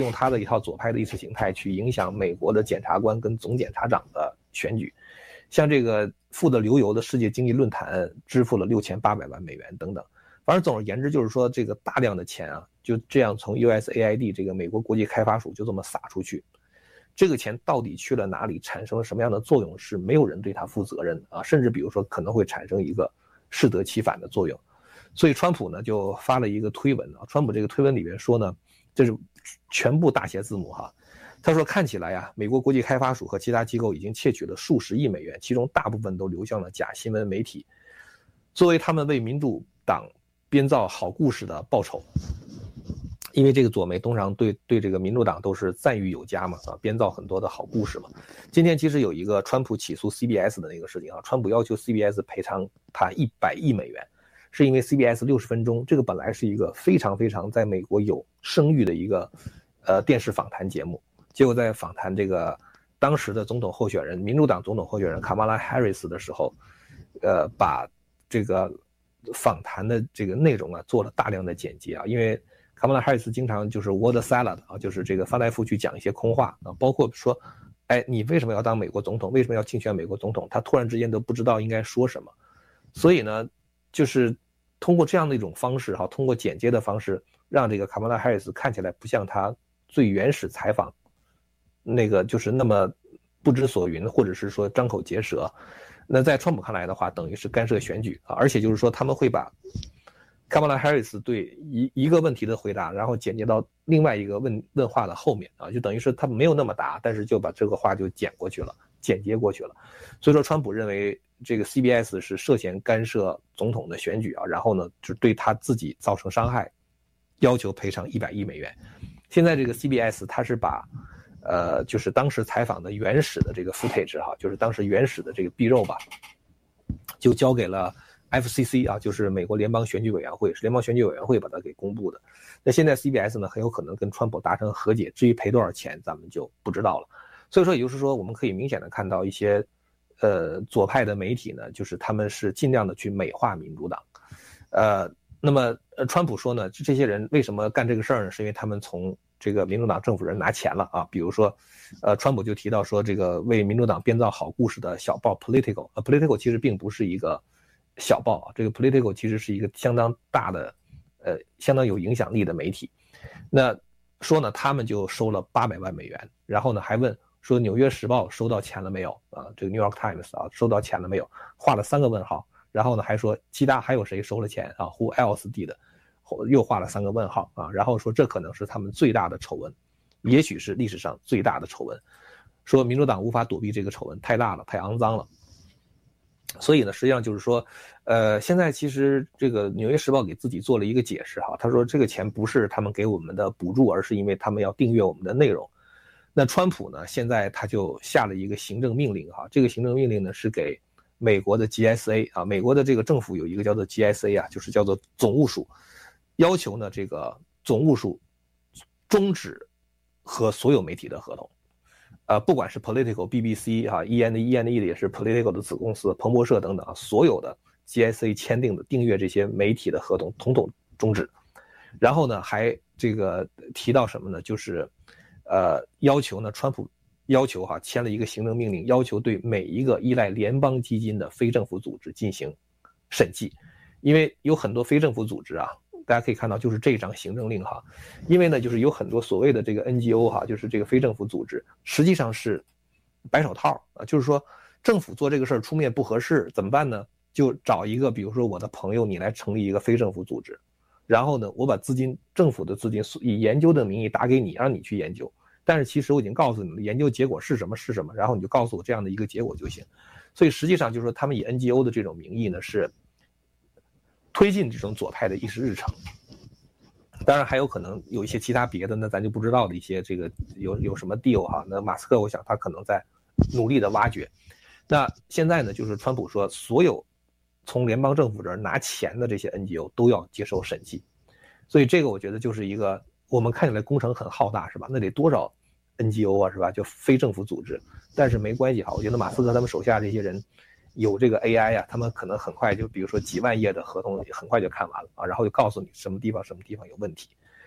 用他的一套左派的意识形态去影响美国的检察官跟总检察长的选举，像这个富得流油的世界经济论坛支付了6800万美元等等。反正总而言之就是说，这个大量的钱啊，就这样从 USAID 这个美国国际开发署就这么撒出去，这个钱到底去了哪里，产生了什么样的作用，是没有人对他负责任的啊，甚至比如说可能会产生一个适得其反的作用。所以川普呢就发了一个推文啊，川普这个推文里面说呢，这是全部大写字母哈，他说看起来呀，美国国际开发署和其他机构已经窃取了数十亿美元，其中大部分都流向了假新闻媒体，作为他们为民主党编造好故事的报酬。因为这个左媒通常对这个民主党都是赞誉有加嘛，啊，编造很多的好故事嘛。今天其实有一个川普起诉 CBS 的那个事情啊，川普要求 CBS 赔偿他100亿美元，是因为 CBS 60分钟这个本来是一个非常非常在美国有声誉的一个电视访谈节目，结果在访谈这个当时的总统候选人，民主党总统候选人卡马拉·哈里斯的时候，把这个访谈的这个内容啊做了大量的剪辑啊，因为卡马拉·哈里斯经常就是 word salad 啊，就是这个翻来覆去讲一些空话啊，包括说，哎，你为什么要当美国总统？为什么要竞选美国总统？他突然之间都不知道应该说什么，所以呢，就是通过这样的一种方式哈，通过剪接的方式，让这个卡马拉·哈里斯看起来不像他最原始采访那个就是那么不知所云，或者是说张口结舌。那在川普看来的话，等于是干涉选举啊，而且就是说他们会把卡马拉·哈里斯对一个问题的回答，然后剪接到另外一个问话的后面啊，就等于是他没有那么答，但是就把这个话就剪接过去了。所以说，川普认为这个 CBS 是涉嫌干涉总统的选举啊，然后呢，就对他自己造成伤害，要求赔偿100亿美元。现在这个 CBS 他是把就是当时采访的原始的这个 footage 哈，就是当时原始的这个臂肉吧，就交给了FCC 啊，就是美国联邦选举委员会，是联邦选举委员会把它给公布的。那现在 CBS 呢很有可能跟川普达成和解，至于赔多少钱咱们就不知道了。所以说也就是说我们可以明显的看到一些左派的媒体呢，就是他们是尽量的去美化民主党。那么川普说呢，这些人为什么干这个事儿呢？是因为他们从这个民主党政府人拿钱了啊。比如说川普就提到说，这个为民主党编造好故事的小报 Politico 其实并不是一个小报啊，这个 Politico 其实是一个相当大的相当有影响力的媒体。那说呢，他们就收了800万美元，然后呢还问说纽约时报收到钱了没有啊？这个 New York Times 啊收到钱了没有？画了3个问号，然后呢还说其他还有谁收了钱啊 ？Who else did？ 又画了3个问号啊，然后说这可能是他们最大的丑闻，也许是历史上最大的丑闻，说民主党无法躲避这个丑闻，太大了，太肮脏了。所以呢，实际上就是说，现在其实这个《纽约时报》给自己做了一个解释哈，他说这个钱不是他们给我们的补助，而是因为他们要订阅我们的内容。那川普呢，现在他就下了一个行政命令哈，这个行政命令呢是给美国的 GSA 啊，美国的这个政府有一个叫做 GSA 啊，就是叫做总务署，要求呢这个总务署终止和所有媒体的合同。不管是 Politico、BBC 啊 ，ENE 的也是 Politico 的子公司，彭博社等等啊，所有的 GSA 签订的订阅这些媒体的合同统统终止。然后呢，还这个提到什么呢？就是要求呢，川普要求签了一个行政命令，要求对每一个依赖联邦基金的非政府组织进行审计，因为有很多非政府组织啊。大家可以看到，就是这张行政令哈，因为呢，就是有很多所谓的这个 NGO 哈，就是这个非政府组织，实际上是白手套啊，就是说政府做这个事儿出面不合适，怎么办呢？就找一个，比如说我的朋友，你来成立一个非政府组织，然后呢，我把资金，政府的资金以研究的名义打给你，让你去研究，但是其实我已经告诉你了，研究结果是什么，然后你就告诉我这样的一个结果就行。所以实际上就是说，他们以 NGO 的这种名义呢，是推进这种左派的议事日程。当然还有可能有一些其他别的，那咱就不知道的一些这个有什么 deal 哈。那马斯克我想他可能在努力的挖掘。那现在呢，就是川普说所有从联邦政府这儿拿钱的这些 NGO 都要接受审计。所以这个我觉得就是一个我们看起来工程很浩大是吧？那得多少 NGO 啊是吧？就非政府组织。但是没关系哈，我觉得马斯克他们手下这些人有这个 AI 啊，他们可能很快就比如说几万页的合同很快就看完了啊，然后就告诉你什么地方有问题。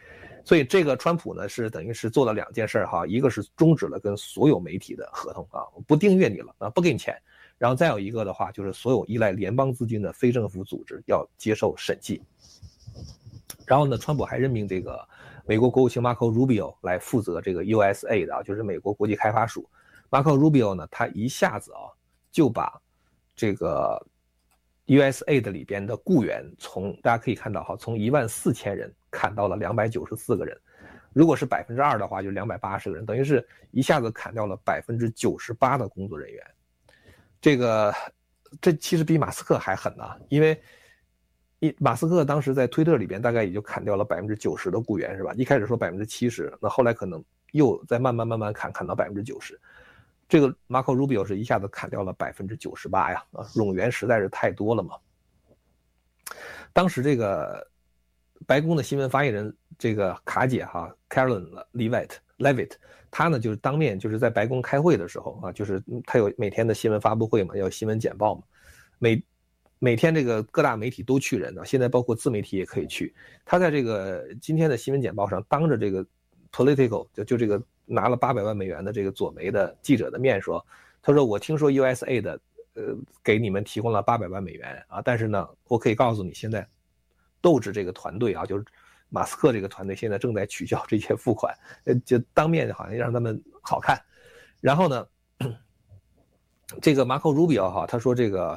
所以这个川普呢是等于是做了2件事哈，一个是终止了跟所有媒体的合同啊，不订阅你了啊，不给你钱。然后再有一个的话，就是所有依赖联邦资金的非政府组织要接受审计。然后呢，川普还任命这个美国国务卿 Marco Rubio 来负责这个 USAID 的啊，就是美国国际开发署。Marco Rubio 呢，他一下子啊就把这个 USAID 里边的雇员大家可以看到哈，从14000人砍到了294个人。如果是2%的话，就280个人，等于是一下子砍掉了98%的工作人员。这其实比马斯克还狠啊，因为马斯克当时在推特里边大概也就砍掉了90%的雇员是吧？一开始说70%，那后来可能又再慢慢砍到90%。这个 Marco Rubio 是一下子砍掉了98%呀，冗员实在是太多了嘛。当时这个白宫的新闻发言人这个卡姐哈 Caroline Leavitt，他呢就是当面就是在白宫开会的时候啊，就是他有每天的新闻发布会嘛，要新闻简报嘛，每天这个各大媒体都去人的，现在包括自媒体也可以去。他在这个今天的新闻简报上，当着这个 Politico 就这个拿了800万美元的这个左媒的记者的面说，他说我听说 USA 的给你们提供了800万美元啊，但是呢，我可以告诉你，现在斗志这个团队啊，就是马斯克这个团队现在正在取消这些付款，就当面好像让他们好看。然后呢，这个 Marco Rubio 哈，他说这个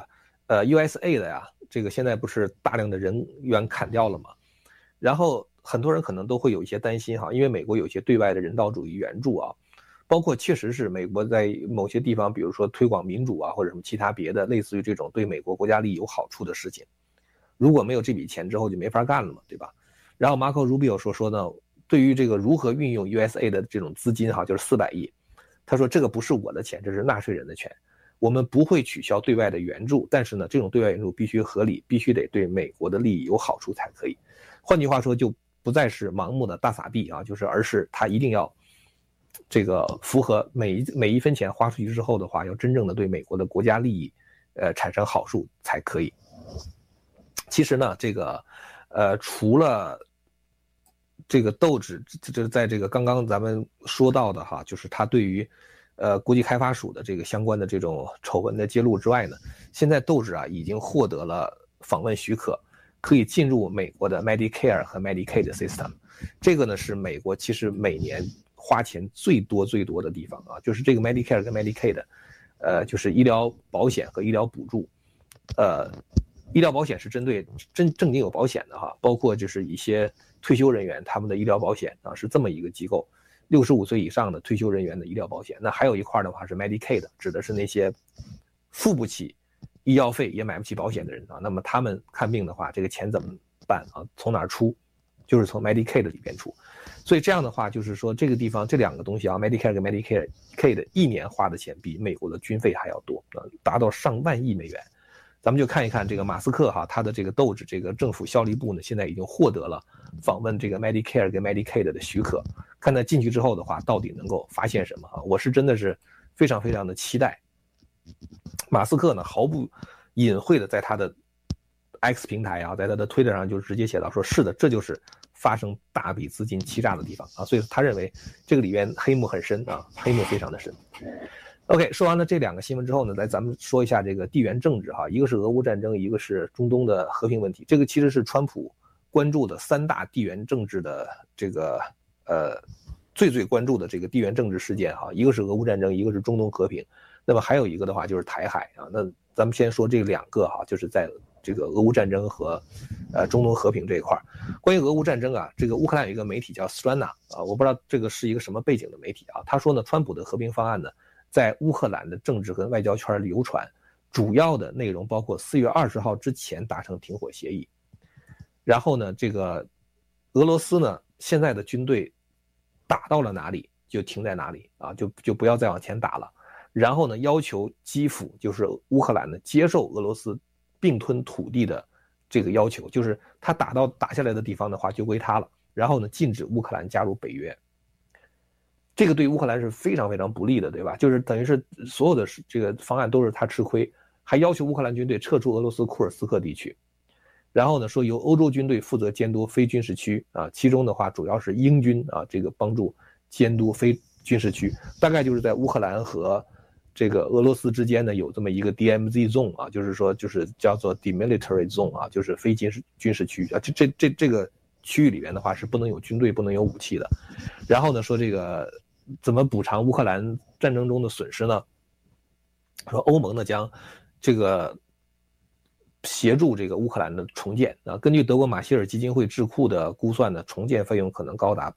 USA 的呀，这个现在不是大量的人员砍掉了吗？然后很多人可能都会有一些担心哈，因为美国有一些对外的人道主义援助啊，包括确实是美国在某些地方，比如说推广民主啊，或者什么其他别的类似于这种对美国国家利益有好处的事情，如果没有这笔钱之后就没法干了嘛，对吧？然后 Marco Rubio 说呢，对于这个如何运用 USA 的这种资金哈，就是400亿，他说这个不是我的钱，这是纳税人的钱，我们不会取消对外的援助，但是呢，这种对外援助必须合理，必须得对美国的利益有好处才可以。换句话说，就不再是盲目的大撒币啊，而是他一定要这个符合每一分钱花出去之后的话，要真正的对美国的国家利益产生好处才可以。其实呢，这个除了这个斗志，就是在这个刚刚咱们说到的哈，就是他对于国际开发署的这个相关的这种丑闻的揭露之外呢，现在斗志啊已经获得了访问许可，可以进入美国的 Medicare 和 Medicaid system。这个呢是美国其实每年花钱最多的地方啊，就是这个 Medicare 跟 Medicaid，就是医疗保险和医疗补助，医疗保险是针对正经有保险的哈，包括就是一些退休人员他们的医疗保险啊，是这么一个机构，65岁以上的退休人员的医疗保险。那还有一块的话是 Medicaid， 指的是那些付不起医药费也买不起保险的人啊，那么他们看病的话，这个钱怎么办啊？从哪儿出？就是从 Medicaid 里边出。所以这样的话，就是说这个地方这2个东西啊 ，Medicare 跟 Medicaid 一年花的钱比美国的军费还要多啊，达到上万亿美元。咱们就看一看这个马斯克哈，他的这个斗志，这个政府效力部呢，现在已经获得了访问这个 Medicare 跟 Medicaid 的许可，看他进去之后的话，到底能够发现什么啊？我是真的是非常的期待。马斯克呢，毫不隐晦的在他的 X 平台啊，在他的推特上就直接写到说，是的，这就是发生大笔资金欺诈的地方啊，所以他认为这个里边黑幕很深啊，黑幕非常的深。OK， 说完了这2个新闻之后呢，咱们说一下这个地缘政治哈，一个是俄乌战争，一个是中东的和平问题。这个其实是川普关注的3大地缘政治的这个最关注的这个地缘政治事件哈，一个是俄乌战争，一个是中东和平，那么还有一个的话就是台海啊。那咱们先说这2个哈，就是在这个俄乌战争和中东和平这一块。关于俄乌战争啊，这个乌克兰有一个媒体叫 Strana 啊，我不知道这个是一个什么背景的媒体啊，他说呢，川普的和平方案呢，在乌克兰的政治和外交圈流传，主要的内容包括4月20号之前达成停火协议，然后呢，这个俄罗斯呢现在的军队打到了哪里就停在哪里啊，就不要再往前打了。然后呢，要求基辅就是乌克兰呢接受俄罗斯并吞土地的这个要求，就是他打下来的地方的话就归他了。然后呢，禁止乌克兰加入北约。这个对乌克兰是非常不利的，对吧？就是等于是所有的这个方案都是他吃亏，还要求乌克兰军队撤出俄罗斯库尔斯克地区。 然后呢说由欧洲军队负责监督非军事区啊，其中的话主要是英军啊这个帮助监督非军事区，大概就是在乌克兰和这个俄罗斯之间呢有这么一个 DMZ zone 啊，就是说就是叫做 demilitarized zone 啊，就是非军事区啊，这个区域里面的话是不能有军队不能有武器的。然后呢说这个怎么补偿乌克兰战争中的损失呢？说欧盟呢将这个协助这个乌克兰的重建啊，根据德国马歇尔基金会智库的估算呢，重建费用可能高达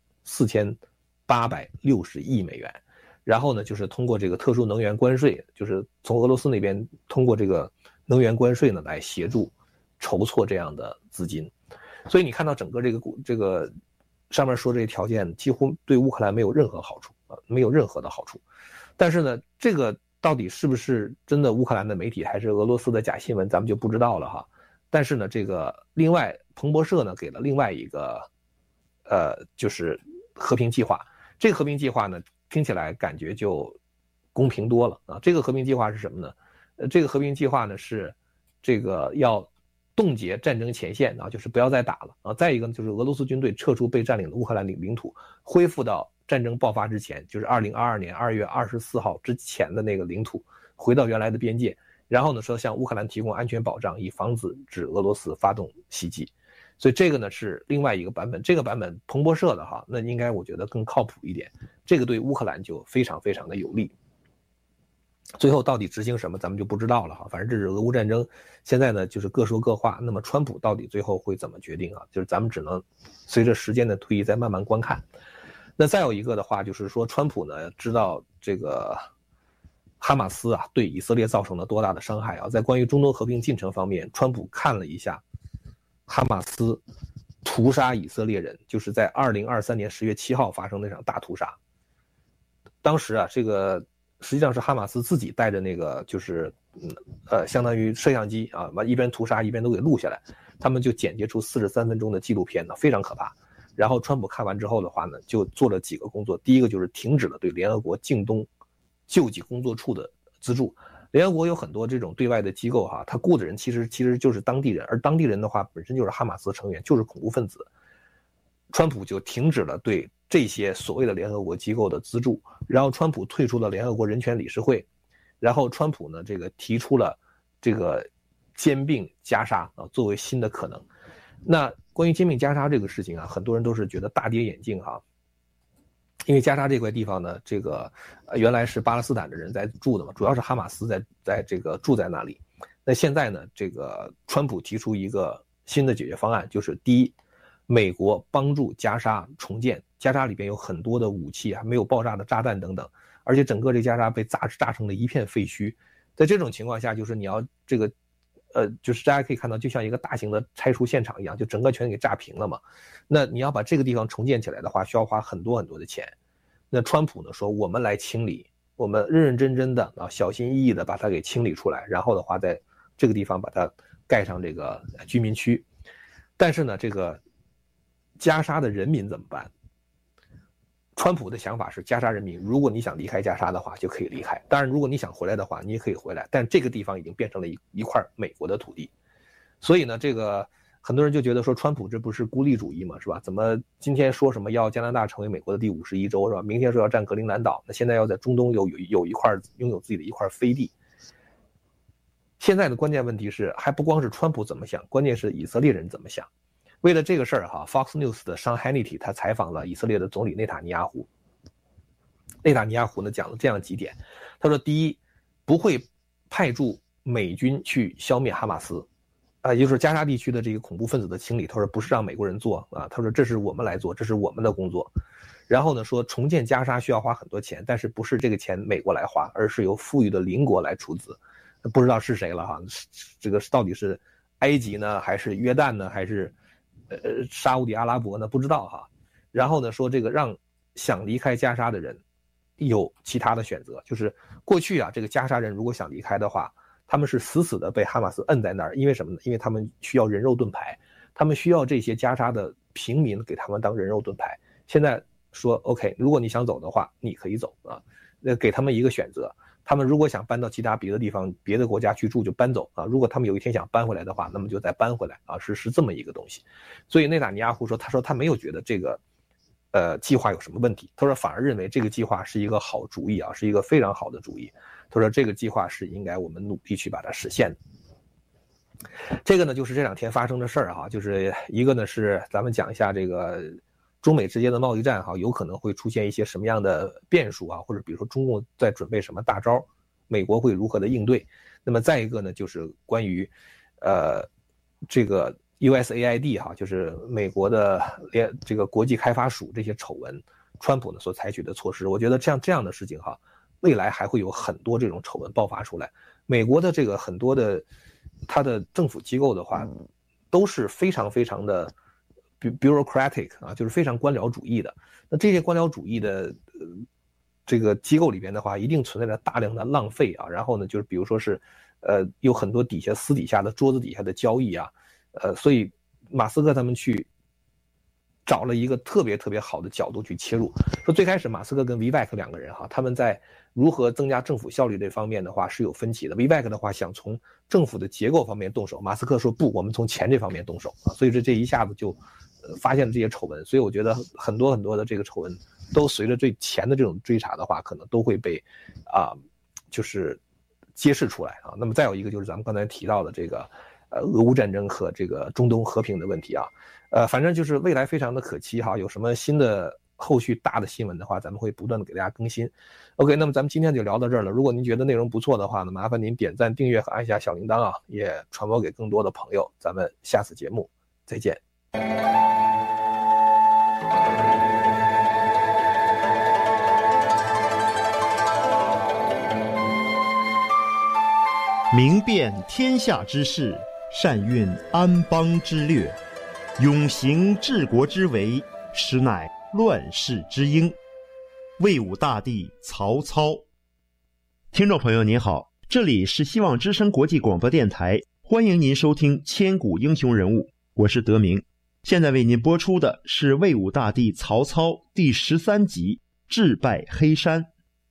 4860亿美元。然后呢，就是通过这个特殊能源关税，就是从俄罗斯那边通过这个能源关税呢来协助筹措这样的资金。所以你看到整个这个上面说这些条件几乎对乌克兰没有任何好处啊，没有任何的好处。但是呢，这个到底是不是真的乌克兰的媒体还是俄罗斯的假新闻，咱们就不知道了哈。但是呢，这个另外彭博社呢给了另外一个就是和平计划。这个和平计划呢听起来感觉就公平多了啊。这个和平计划是什么呢？这个和平计划呢是这个要冻结战争前线啊，就是不要再打了啊。再一个呢就是俄罗斯军队撤出被占领的乌克兰领土，恢复到战争爆发之前，就是2022年2月24号之前的那个领土，回到原来的边界。然后呢说向乌克兰提供安全保障，以防止俄罗斯发动袭击。所以这个呢是另外一个版本，这个版本彭博社的哈，那应该我觉得更靠谱一点，这个对乌克兰就非常非常的有利。最后到底执行什么咱们就不知道了哈，反正这是俄乌战争，现在呢就是各说各话。那么川普到底最后会怎么决定啊？就是咱们只能随着时间的推移再慢慢观看。那再有一个的话就是说，川普呢知道这个哈马斯啊对以色列造成了多大的伤害啊，在关于中东和平进程方面，川普看了一下哈马斯屠杀以色列人，就是在2023年10月7号发生那场大屠杀。当时啊，这个实际上是哈马斯自己带着那个就是相当于摄像机啊，一边屠杀一边都给录下来，他们就剪接出43分钟的纪录片呢，非常可怕。然后川普看完之后的话呢，就做了几个工作。第一个就是停止了对联合国近东救济工作处的资助。联合国有很多这种对外的机构哈，他雇的人其实就是当地人，而当地人的话本身就是哈马斯成员，就是恐怖分子。川普就停止了对这些所谓的联合国机构的资助，然后川普退出了联合国人权理事会，然后川普呢这个提出了这个兼并加沙啊作为新的可能。那关于兼并加沙这个事情啊，很多人都是觉得大跌眼镜哈。因为加沙这块地方呢，这个原来是巴勒斯坦的人在住的嘛，主要是哈马斯在这个住在那里。那现在呢，这个川普提出一个新的解决方案，就是第一，美国帮助加沙重建，加沙里边有很多的武器，还没有爆炸的炸弹等等，而且整个这加沙被炸成了一片废墟。在这种情况下，就是你要这个就是大家可以看到，就像一个大型的拆除现场一样，就整个全给炸平了嘛。那你要把这个地方重建起来的话，需要花很多很多的钱。那川普呢说，我们来清理，我们认认真真的啊，小心翼翼的把它给清理出来，然后的话，在这个地方把它盖上这个居民区。但是呢，这个加沙的人民怎么办？川普的想法是，加沙人民，如果你想离开加沙的话，就可以离开。当然，如果你想回来的话，你也可以回来。但这个地方已经变成了一块美国的土地，所以呢，这个很多人就觉得说，川普这不是孤立主义嘛，是吧？怎么今天说什么要加拿大成为美国的第51州，是吧？明天说要占格陵兰岛，那现在要在中东有一块拥有自己的一块飞地。现在的关键问题是，还不光是川普怎么想，关键是以色列人怎么想。为了这个事儿哈 ，Fox News 的Sean Hannity 他采访了以色列的总理内塔尼亚胡。内塔尼亚胡呢讲了这样几点，他说：第一，不会派驻美军去消灭哈马斯，也就是加沙地区的这个恐怖分子的清理。他说不是让美国人做啊，他说这是我们来做，这是我们的工作。然后呢说重建加沙需要花很多钱，但是不是这个钱美国来花，而是由富裕的邻国来出资。不知道是谁了哈，这个到底是埃及呢，还是约旦呢，还是沙烏地阿拉伯呢？不知道哈。然后呢说这个让想离开加沙的人有其他的选择，就是过去啊，这个加沙人如果想离开的话，他们是死死的被哈马斯摁在那儿，因为什么呢？因为他们需要人肉盾牌，他们需要这些加沙的平民给他们当人肉盾牌。现在说 OK， 如果你想走的话，你可以走啊，给他们一个选择。 他们如果想搬到其他别的地方、别的国家去住，就搬走啊。如果他们有一天想搬回来的话，那么就再搬回来啊，是这么一个东西。所以内塔尼亚胡说，他没有觉得这个计划有什么问题，他说反而认为这个计划是一个好主意啊，是一个非常好的主意。他说这个计划是应该我们努力去把它实现的。这个呢就是这2天发生的事儿哈，就是一个呢是咱们讲一下这个中美之间的贸易战哈，有可能会出现一些什么样的变数啊，或者比如说中共在准备什么大招，美国会如何的应对。那么再一个呢就是关于这个 USAID 哈，就是美国的这个国际开发署这些丑闻，川普呢所采取的措施。我觉得像这样的事情哈，未来还会有很多这种丑闻爆发出来。美国的这个很多的它的政府机构的话，都是非常非常的 bureaucratic 啊，就是非常官僚主义的。那这些官僚主义的这个机构里边的话，一定存在着大量的浪费啊。然后呢，就是比如说是有很多私底下的桌子底下的交易啊，所以马斯克他们去找了一个特别特别好的角度去切入。说最开始马斯克跟 Vivek 2个人哈，他们在如何增加政府效率这方面的话是有分歧的。Vivek 的话想从政府的结构方面动手，马斯克说不，我们从钱这方面动手啊。所以这一下子就发现了这些丑闻。所以我觉得很多的这个丑闻都随着对钱的这种追查的话，可能都会被就是揭示出来啊。那么再有一个就是咱们刚才提到的这个俄乌战争和这个中东和平的问题啊，反正就是未来非常的可期哈。有什么新的后续大的新闻的话，咱们会不断的给大家更新。OK， 那么咱们今天就聊到这儿了。如果您觉得内容不错的话呢，麻烦您点赞、订阅和按下小铃铛啊，也传播给更多的朋友。咱们下次节目再见。 明辨天下之事，善运安邦之略，永行治国之为，实乃乱世之英。魏武大帝曹操。听众朋友您好，这里是希望之声国际广播电台，欢迎您收听千古英雄人物，我是德明。现在为您播出的是魏武大帝曹操第13集智败黑山。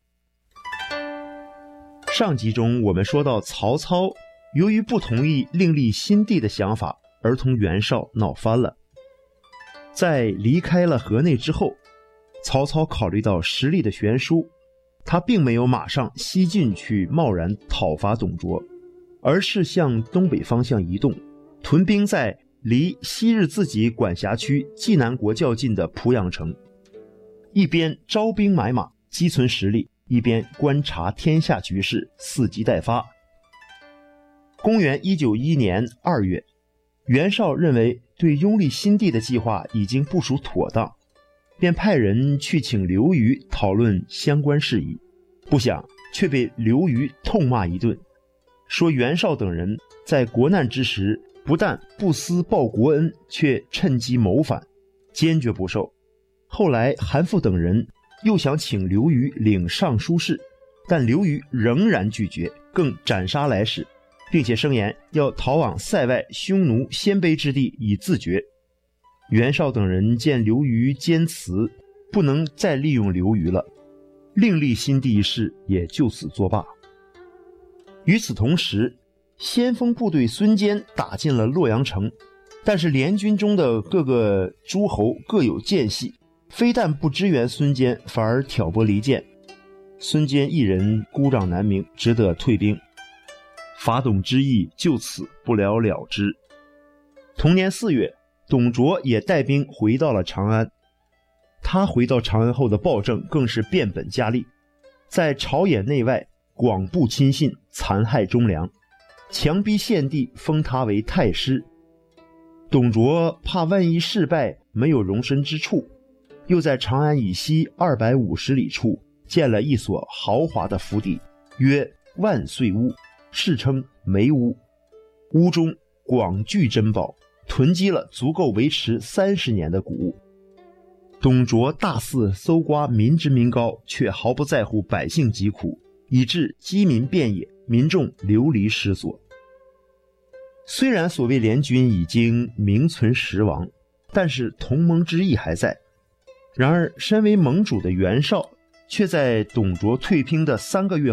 上集中我们说到，曹操由于不同意另立新帝的想法，而同袁绍闹翻了。在离开了河内之后，曹操考虑到实力的悬殊，他并没有马上西进去贸然讨伐董卓，而是向东北方向移动，屯兵在离昔日自己管辖区济南国较近的濮阳城，一边招兵买马积存实力，一边观察天下局势，伺机待发。公元191年2月，袁绍认为对拥立新帝的计划已经部署妥当，便派人去请刘虞讨论相关事宜，不想却被刘虞痛骂一顿，说袁绍等人在国难之时不但不思报国恩，却趁机谋反，坚决不受。后来韩馥等人又想请刘虞领尚书事，但刘虞仍然拒绝，更斩杀来使，并且声言要逃往塞外匈奴鲜卑之地以自绝。袁绍等人见刘虞坚持，不能再利用刘虞了，另立新帝一事也就此作罢。与此同时，先锋部队孙坚打进了洛阳城，但是联军中的各个诸侯各有间隙，非但不支援孙坚，反而挑拨离间。孙坚一人孤掌难鸣，只得退兵，伐董之意就此不了了之。同年4月，董卓也带兵回到了长安。他回到长安后的暴政更是变本加厉，在朝野内外广布亲信，残害忠良，强逼献帝封他为太师。董卓怕万一事败没有容身之处，又在长安以西250里处建了一所豪华的府邸，曰万岁屋，世称梅屋。屋中广具珍宝，囤积了足够维持30年的谷物。董卓大肆搜刮民脂民膏，却毫不在乎百姓疾苦，以致饥民遍野，民众流离失所。虽然所谓联军已经名存实亡，但是同盟之意还在。然而身为盟主的袁绍却在董卓退兵的3个月后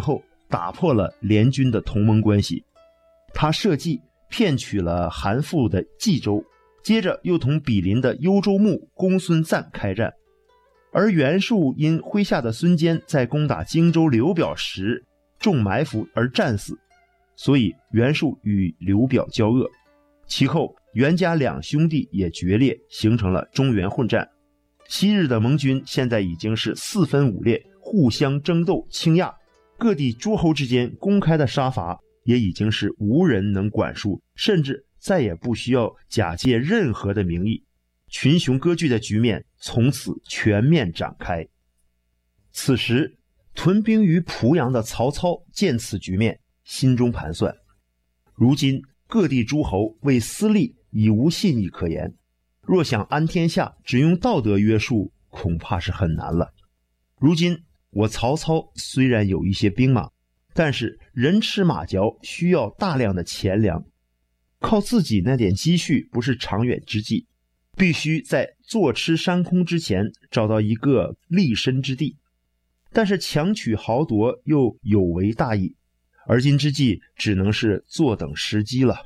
打破了联军的同盟关系。他设计骗取了韩馥的冀州，接着又同毗邻的幽州牧公孙瓒开战。而袁术因麾下的孙坚在攻打荆州刘表时中埋伏而战死，所以袁术与刘表交恶。其后袁家两兄弟也决裂，形成了中原混战。昔日的盟军现在已经是四分五裂，互相争斗倾轧，各地诸侯之间公开的杀伐也已经是无人能管束，甚至再也不需要假借任何的名义，群雄割据的局面从此全面展开。此时屯兵于濮阳的曹操见此局面，心中盘算，如今各地诸侯为私利已无信义可言，若想安天下只用道德约束，恐怕是很难了。如今我曹操虽然有一些兵马，但是人吃马嚼，需要大量的钱粮，靠自己那点积蓄不是长远之计，必须在坐吃山空之前找到一个立身之地。但是强取豪夺又有违大义，而今之计只能是坐等时机了。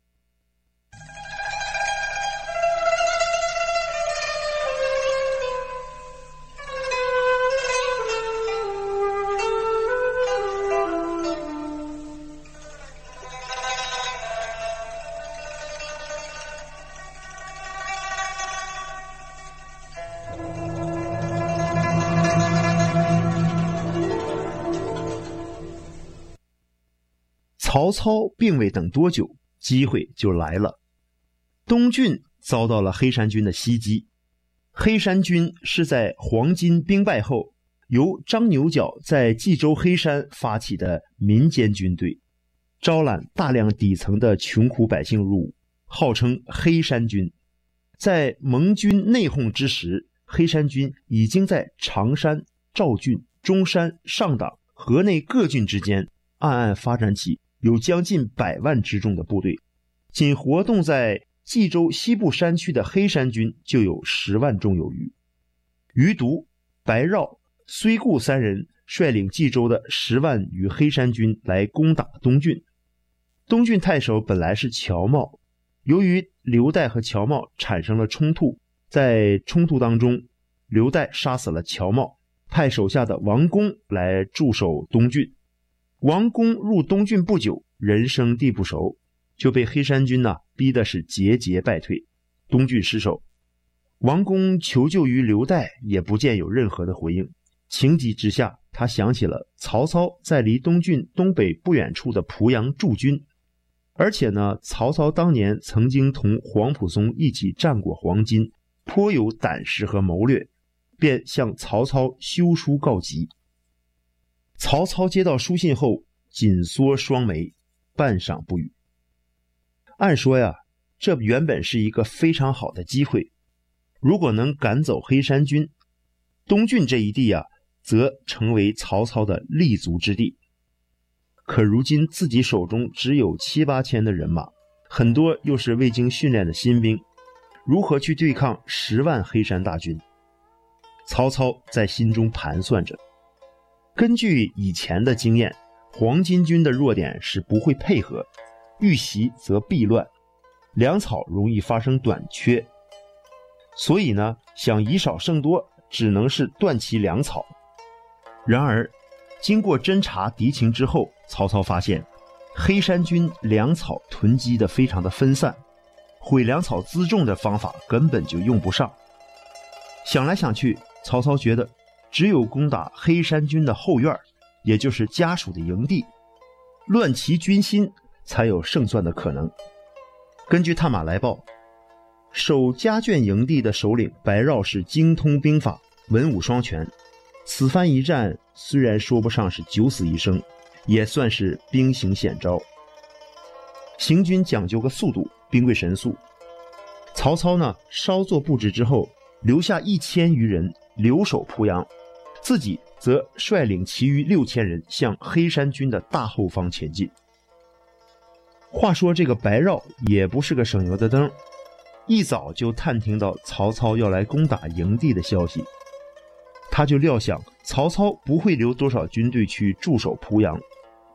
曹操并未等多久，机会就来了。东郡遭到了黑山军的袭击。黑山军是在黄巾兵败后，由张牛角在冀州黑山发起的民间军队，招揽大量底层的穷苦百姓入伍，号称黑山军。在盟军内讧之时，黑山军已经在常山、赵郡、中山、上党、河内各郡之间暗暗发展起有将近100万之众的部队，仅活动在冀州西部山区的黑山军就有10万众有余。余独、白绕、睢固三人率领冀州的10万余黑山军来攻打东郡。东郡太守本来是乔瑁，由于刘岱和乔瑁产生了冲突，在冲突当中，刘岱杀死了乔瑁，派手下的王公来驻守东郡。王公入东郡不久，人生地不熟，就被黑山军逼的是节节败退，东郡失守。王公求救于刘岱，也不见有任何的回应。情急之下，他想起了曹操在离东郡东北不远处的濮阳驻军，而且曹操当年曾经同黄埔松一起战过黄巾，颇有胆识和谋略，便向曹操修书告急。曹操接到书信后，紧缩双眉，半晌不语。按说这原本是一个非常好的机会，如果能赶走黑山军，东郡这一地则成为曹操的立足之地。可如今自己手中只有7、8千的人马，很多又是未经训练的新兵，如何去对抗10万黑山大军？曹操在心中盘算着。根据以前的经验，黄巾军的弱点是不会配合，遇袭则必乱，粮草容易发生短缺，所以想以少胜多，只能是断其粮草。然而经过侦察敌情之后，曹操发现黑山军粮草囤积的非常的分散，毁粮草辎重的方法根本就用不上。想来想去，曹操觉得只有攻打黑山军的后院，也就是家属的营地，乱其军心，才有胜算的可能。根据探马来报，守家眷营地的首领白绕是精通兵法，文武双全，此番一战虽然说不上是九死一生，也算是兵行险招。行军讲究个速度，兵贵神速。曹操稍作布置之后，留下1000余人留守濮阳，自己则率领其余6000人向黑山军的大后方前进。话说这个白绕也不是个省油的灯，一早就探听到曹操要来攻打营地的消息，他就料想曹操不会留多少军队去驻守濮阳，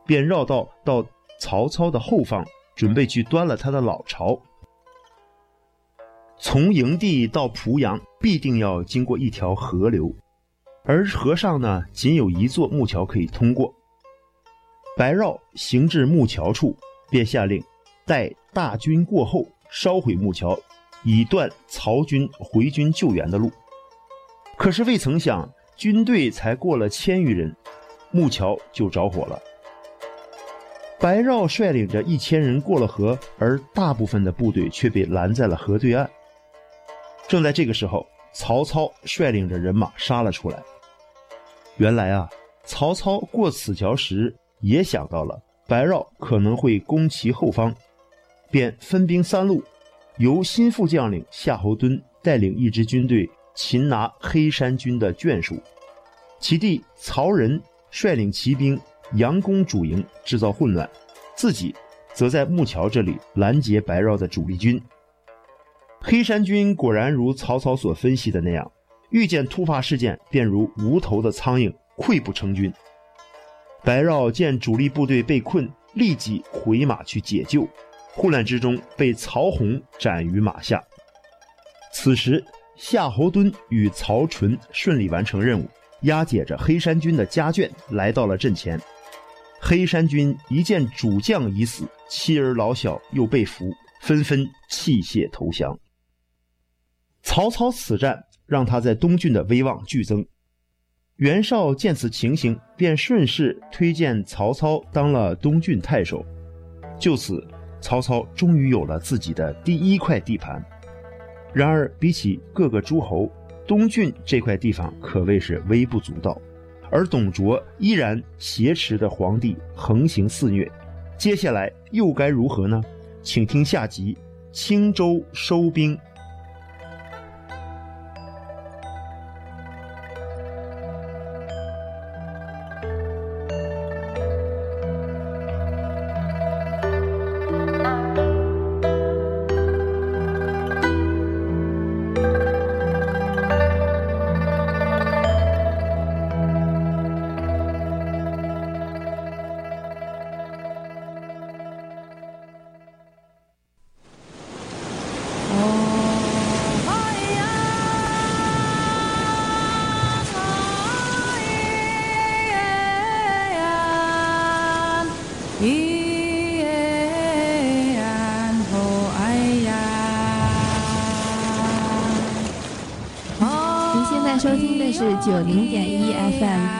便绕道到曹操的后方，准备去端了他的老巢。从营地到濮阳必定要经过一条河流，而河上呢，仅有一座木桥可以通过。白绕行至木桥处，便下令待大军过后烧毁木桥，以断曹军回军救援的路。可是未曾想，军队才过了1000余人，木桥就着火了。白绕率领着1000人过了河，而大部分的部队却被拦在了河对岸。正在这个时候，曹操率领着人马杀了出来。原来啊，曹操过此桥时也想到了白绕可能会攻其后方，便分兵3路，由心腹将领夏侯惇带领一支军队擒拿黑山军的眷属，其弟曹仁率领骑兵佯攻主营，制造混乱，自己则在木桥这里拦截白绕的主力军。黑山军果然如曹操所分析的那样，遇见突发事件便如无头的苍蝇，溃不成军。白绕见主力部队被困，立即回马去解救，混乱之中被曹洪斩于马下。此时夏侯惇与曹纯顺利完成任务，押解着黑山军的家眷来到了阵前。黑山军一见主将已死，妻儿老小又被俘，纷纷弃械投降。曹操此战让他在东郡的威望剧增，袁绍见此情形，便顺势推荐曹操当了东郡太守。就此，曹操终于有了自己的第1块地盘。然而比起各个诸侯，东郡这块地方可谓是微不足道，而董卓依然挟持着皇帝横行肆虐。接下来又该如何呢？请听下集青州收兵。 收听的是90.1 FM。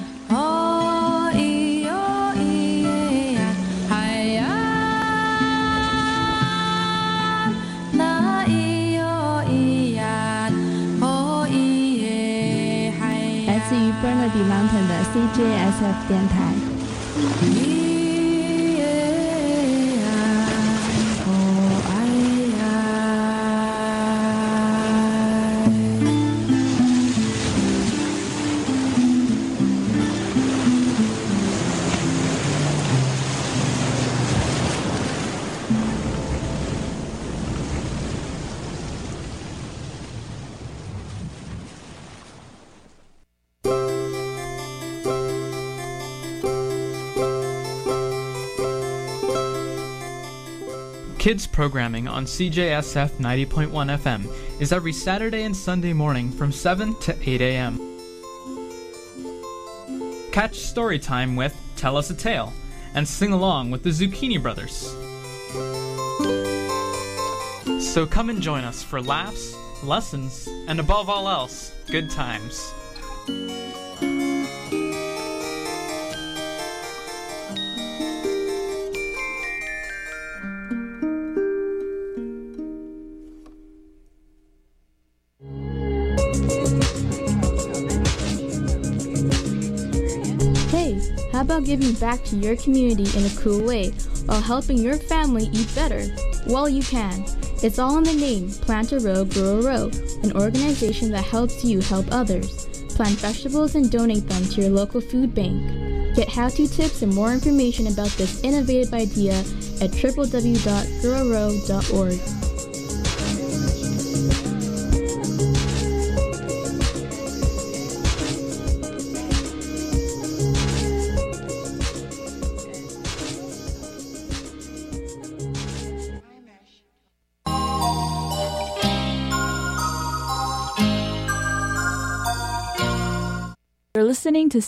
来自于 Burnaby Mountain 的 CJSF 电台。 Kids programming on CJSF 90.1 FM is every Saturday and Sunday morning from 7 to 8 a.m. Catch story time with Tell Us a Tale and sing along with the Zucchini Brothers. So come and join us for laughs, lessons, and above all else, good times. How about giving back to your community in a cool way while helping your family eat better? Well, you can. It's all in the name, Plant a Row, Grow a Row, an organization that helps you help others. Plant vegetables and donate them to your local food bank. Get how-to tips and more information about this innovative idea at www.growarow.org. listening to